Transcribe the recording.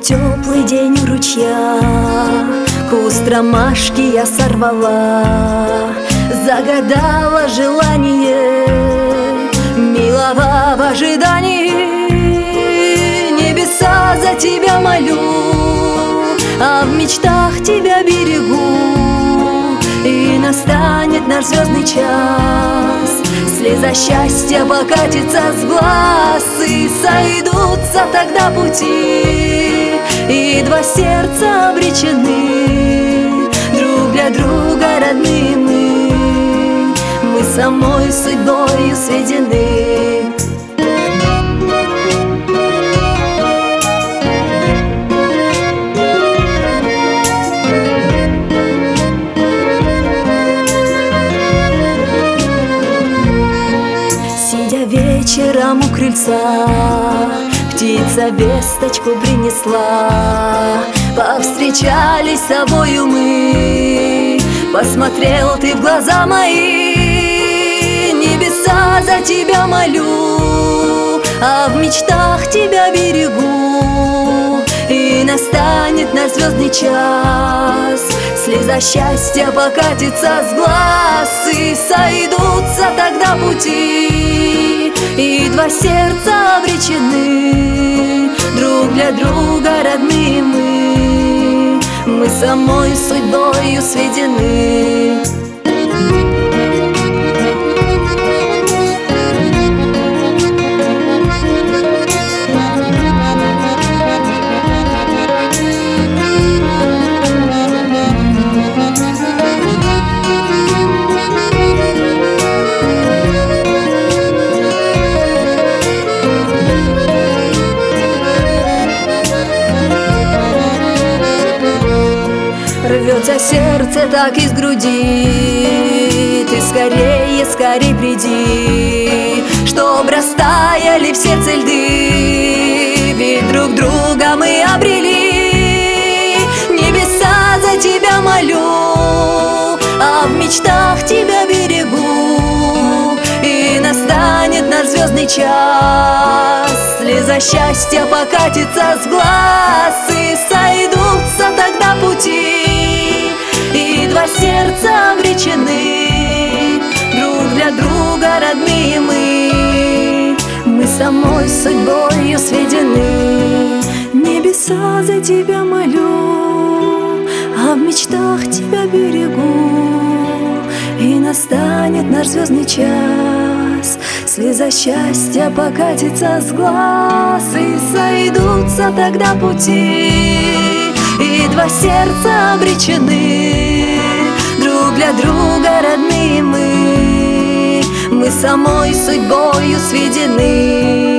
теплый день у ручья, куст ромашки я сорвала, загадала желание, милого в ожидании. Небеса за тебя молю, а в мечтах тебя берегу. И настанет наш звездный час, слеза счастья покатится с глаз, и сойдутся тогда пути, и два сердца обречены, друг для друга родные мы самой судьбою сведены. Вечером у крыльца птица весточку принесла. Повстречались с собою мы, посмотрел ты в глаза мои. Небеса за тебя молю, а в мечтах тебя берегу. И настанет наш звездный час, слеза счастья покатится с глаз, и сойдутся тогда пути, и два сердца обречены, друг для друга родные мы самой судьбою сведены. Рвется сердце так из груди, ты скорее, скорей приди, чтоб растаяли в сердце льды, ведь друг друга мы обрели. Небеса за тебя молю, а в мечтах тебя берегу. И настанет наш звездный час, слеза счастья покатится с глаз, и сойдутся тогда пути, и два сердца обречены, друг для друга родные мы самой судьбою сведены. Небеса за тебя молю, а в мечтах тебя берегу. И настанет наш звездный час, слеза счастья покатится с глаз, и сойдутся тогда пути, и два сердца обречены, друг для друга родные мы самой судьбою сведены.